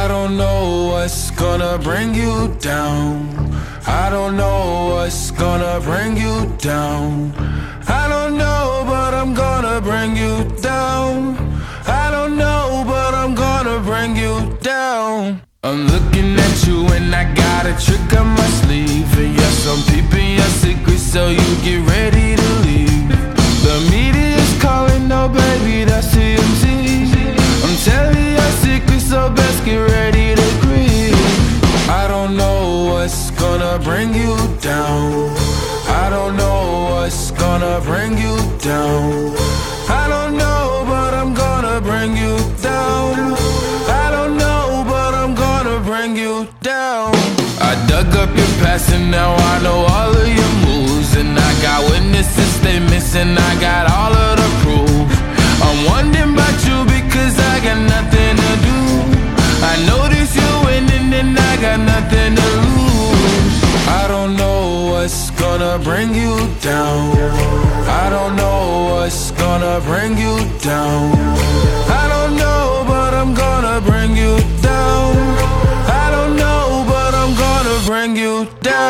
I don't know what's gonna bring you down. I don't know what's gonna bring you down. I don't know, but I'm gonna bring you down. I don't know, but I'm gonna bring you down. I'm looking at you and I got a trick up my sleeve. And yes, I'm peeping your secrets, so you get ready to leave. The media's calling, no baby, that's TMZ. I'm telling your secrets, so best get ready to grieve. I don't know what's gonna bring you down. I don't know what's gonna bring you down. I don't know, but I'm gonna bring you down. I don't know, but I'm gonna bring you down. I dug up your past and now I know all of your moves. And I got witnesses, statements, and I got all of the proof. I'm wondering about you because I got nothing to do. I notice you're winning and I got nothing to lose. I don't know what's gonna bring you down. I don't know what's gonna bring you down. I don't know, but I'm gonna bring you down. I don't know, but I'm gonna bring you down.